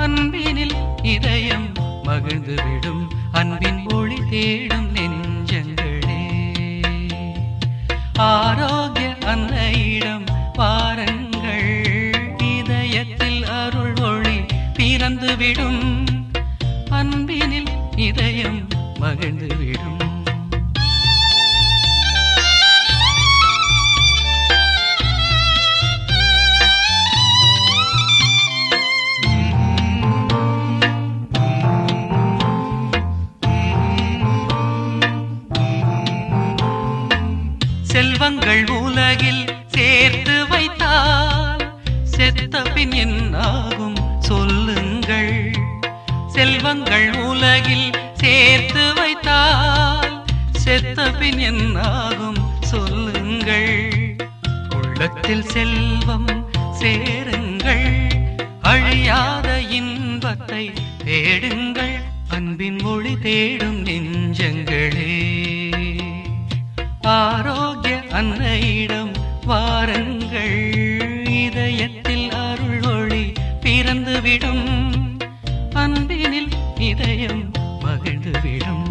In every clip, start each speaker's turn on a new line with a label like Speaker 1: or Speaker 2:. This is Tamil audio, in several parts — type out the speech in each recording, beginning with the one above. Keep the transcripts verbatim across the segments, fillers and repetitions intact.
Speaker 1: அன்பினில் இதயம் மகிழ்ந்துவிடும் அன்பின் ஒளி தேடும் நெஞ்சங்களே. ஆரோக்கிய அன்னையிடம் வாருங்கள், இதயத்தில் அருள் ஒளி பிறந்துவிடும் அன்பினில் இதயம் மகிழ்ந்துவிடும். செல்வங்கள் உலகில் சேர்த்து வைத்தால் செத்த பின் என்னாகும் சொல்லுங்கள். செல்வங்கள் உலகில் சேர்த்து வைத்தால் செத்த பின் என்னாகும் சொல்லுங்கள். உள்ளத்தில் செல்வம் சேருங்கள், அழியாத இன்பத்தை தேடுங்கள், அன்பின் ஒளி தேடும் நெஞ்சங்களே. ஆரோக்கிய அன்னையிடம் வாருங்கள், இதயத்தில் அருள் ஒளி பிறந்துவிடும் அன்பினில் இதயம் மகிழ்ந்துவிடும்.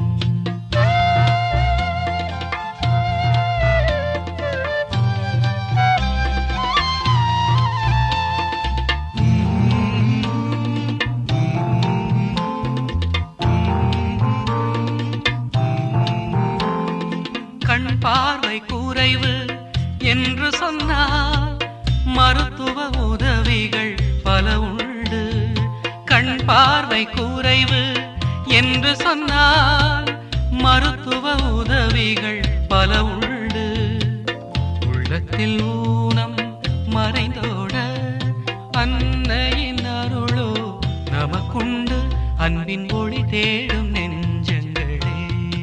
Speaker 1: கண் பார்வை குறைவு என்று சொன்னால் மருத்துவ உதவிகள் பல உண்டு. கண் பார்வை குறைவு என்று சொன்னால் மருத்துவ உதவிகள் பல உண்டு. உள்ளத்தில் ஊனம் மறைந்தோட அன்னையின் அருளோ நமக்குண்டு, அன்பின் ஒளி தேடும் நெஞ்சங்களே.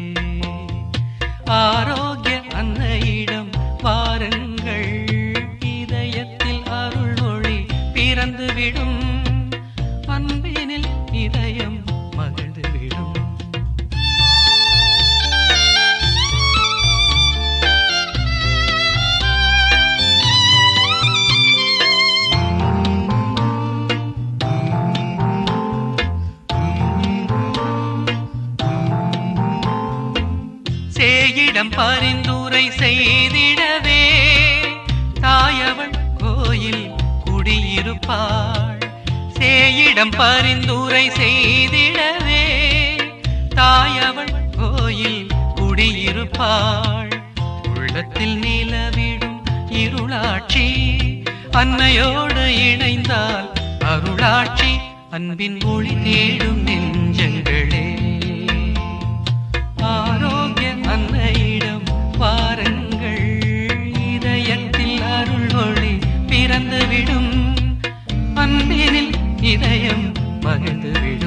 Speaker 1: ஆரோக்கிய அன்னையிடம் வாருங்கள், இதயத்தில் அருள் ஒளி பிறந்துவிடும் அன்பினில் இதயம் மகிழ்ந்துவிடும். சேயிடம் பரிந்துரை செய்திடவே தாயவள் கோயில் குடியிருப்பாள். சேயிடம் பரிந்துரை செய்திடவே தாயவள் கோயில் குடியிருப்பாள். உள்ளத்தில் நிலவிடும் இருளாட்சி அன்னையோடு இணைந்தால் அருளாட்சி, அன்பின் ஒளி தேடும் நெஞ்சங்களே. ஆரோக்கிய அன்னையிடம் வாருங்கள், இதயத்தில் அருள் ஒளி பிறந்துவிடும் அன்பினில் இதயம் மகிழ்ந்துவிடும்.